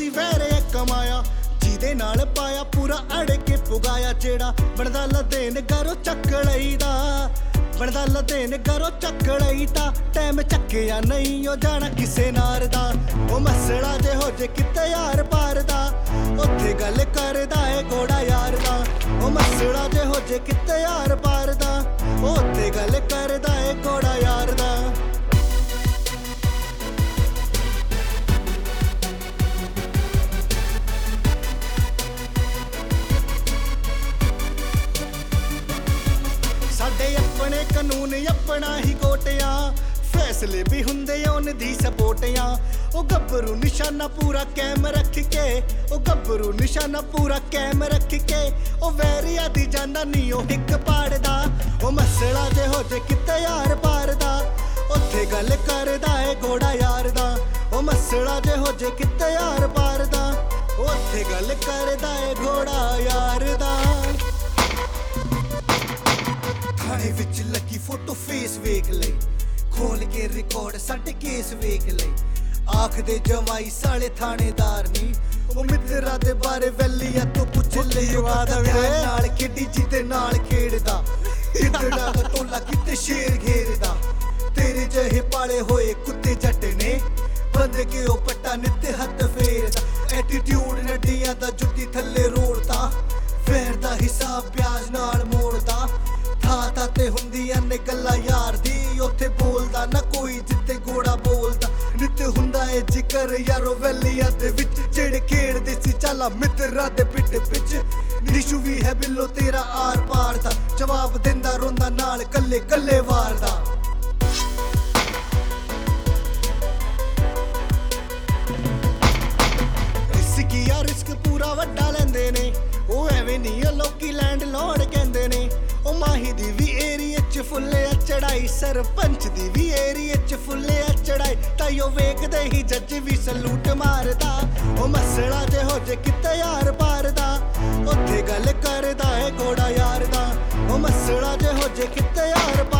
ਸੀ ਵੈਰੇ ਕਮਾਇਆ ਜਿਹਦੇ ਨਾਲ ਪਾਇਆ ਪੂਰਾ ਅੜ ਕੇ ਪੁਗਾਇਆ ਜਿਹੜਾ ਬਣਦਾ ਲਦੇਨ ਗਰੋ ਚੱਕ ਲਈਦਾ ਬਣਦਾ ਲਦੇਨ ਗਰੋ ਚੱਕ ਲਈਦਾ ਟਾਈਮ ਚੱਕਿਆ ਨਹੀਂ ਉਹ ਜਾਣਾ ਕਿਸੇ ਨਾਰ ਦਾ ਉਹ ਮਸਲਾ ਜੇ ਹੋ ਜੇ ਕਿਤੇ ਯਾਰ ਪਾਰ ਦਾ ਉੱਥੇ ਗੱਲ ਕਰਦਾ ਏ ਘੋੜਾ ਯਾਰ ਦਾ ਉਹ ਮਸਲਾ ਜੇ ਹੋ ਜੇ ਕਿਤੇ ਯਾਰ ਪਾਰ ਦਾ ਉੱਥੇ ਗੱਲ ਕਰਦਾ ਏ ਘੋੜਾ ਯਾਰ ਦਾ ਸਾਡੇ ਆਪਣੇ ਕਾਨੂੰਨ ਆਪਣਾ ਹੀ ਕੋਟਿਆ ਫੈਸਲੇ ਵੀ ਹੁੰਦੇ ਉਹਨਾਂ ਦੀ ਸਪੋਰਟਿਆ ਉਹ ਗੱਭਰੂ ਨਿਸ਼ਾਨਾ ਪੂਰਾ ਕੈਮ ਰੱਖ ਕੇ ਉਹ ਗੱਭਰੂ ਨਿਸ਼ਾਨਾ ਪੂਰਾ ਕੈਮ ਰੱਖ ਕੇ ਉਹ ਵੈਰੀਆ ਦੀ ਜਾਂਦਾ ਨਹੀਂ ਉਹ ਇੱਕ ਪਾੜਦਾ ਉਹ ਮਸਲਾ ਜੇ ਹੋ ਜੇ ਕਿਤੇ ਯਾਰ ਪਾਰ ਦਾ ਉੱਥੇ ਗੱਲ ਕਰਦਾ ਏ ਘੋੜਾ ਯਾਰ ਦਾ ਉਹ ਮਸਲਾ ਜੇ ਹੋ ਜੇ ਕਿਤੇ ਯਾਰ ਪਾਰ ਦਾ ਉੱਥੇ ਗੱਲ ਕਰਦਾ ਏ ਘੋੜਾ ਯਾਰ ਦਾ ਥਾਣੇ ਵਿੱਚ ਲੱਗੀ ਫੋਟੋ ਫੇਸ ਵੇਖ ਲਈ ਖੋਲ ਕੇ ਰਿਕਾਰਡ ਸਾਡੇ ਕੇਸ ਵੇਖ ਲਈ ਆਖਦੇ ਜਮਾਈ ਸਾਲੇ ਥਾਣੇਦਾਰ ਨੀ ਉਹ ਮਿੱਤਰਾਂ ਦੇ ਬਾਰੇ ਵੈਲੀਆ ਤੋਂ ਪੁੱਛ ਲਈ ਵਾਦਾ ਨਾਲ ਖੇਡੀ ਜਿਹਦੇ ਨਾਲ ਖੇਡਦਾ ਇਤੜਾ ਦਾ ਤੋਲਾ ਕਿਤੇ ਸ਼ੇਰ ਘੇਰਦਾ ਤੇਰੇ ਜਿਹੇ ਪਾਲੇ ਹੋਏ ਕੁੱਤੇ ਜੱਟ ਨੇ ਬੰਦ ਕੇ ਉਹ ਪੱਟਾ ਨਿੱਤੇ ਹੱਥ ਫੇਰਦਾ ਐਟੀਟਿਊਡ ਨੱਡੀਆਂ ਦਾ ਜੁੱਤੀ ਥੱਲੇ ਰੋੜਦਾ ਫੇਰ ਦਾ ਹਿਸਾਬ ਪਿਆਜ ਨਾਲ ਮੋੜਦਾ ਥਾਂ ਤੇ ਹੁੰਦੀਆਂ ਨੇ ਗੱਲਾਂ ਯਾਰ ਦੀ ਉੱਥੇ ਬੋਲਦਾ ਨਾ ਕੋਈ ਜਿੱਤੇ ਘੋੜਾ ਬੋਲਦਾ ਨਿੱਤ ਹੁੰਦਾ ਏ ਜ਼ਿਕਰ ਯਾਰੋ ਵੈਲੀਆਂ ਦੇ ਵਿੱਚ ਜਿਹੜੇ ਖੇਡਦੇ ਸੀ ਚਾਲਾ ਮਿੱਤਰਾਂ ਦੇ ਪਿੱਟ ਪਿੱਛੇ ਨਿਸ਼ੂ ਵੀ ਹੈ ਬਿੱਲੋ ਤੇਰਾ ਆਰ ਪਾਰ ਦਾ ਜਵਾਬ ਦਿੰਦਾ ਰੋਂਦਾ ਨਾਲ ਕੱਲੇ ਕੱਲੇ ਵਾਰਦਾ ਰਿਸਕੀਆ ਰਿਸਕ ਪੂਰਾ ਵੱਡਾ ਲੈਂਦੇ ਨੇ ਉਹ ਐਵੇਂ ਨਹੀਂ ਲੋਕੀ ਲੈਂਡ ਲੋਡ ਕਹਿੰਦੇ ਨੇ ਉਹ ਮਾਹੀ ਦੀ ਵੀ ਏਰੀਏ ਚ ਫੁੱਲੇ ਚੜਾਈ ਸਰਪੰਚ ਦੀ ਵੀ ਏਰੀਏ ਚ ਫੁੱਲੇ ਚੜਾਈ ਤਾਈਓ ਵੇਖਦੇ ਹੀ ਜੱਜ ਵੀ ਸਲੂਟ ਮਾਰਦਾ ਉਹ ਮਸਲਾ ਜੇ ਹੋ ਜੇ ਕਿਤੇ ਯਾਰ ਪਾਰ ਦਾ ਉੱਥੇ ਗੱਲ ਕਰਦਾ ਏ ਘੋੜਾ ਯਾਰ ਦਾ ਉਹ ਮਸਲਾ ਜੇ ਹੋ ਜੇ ਕਿਤੇ ਯਾਰ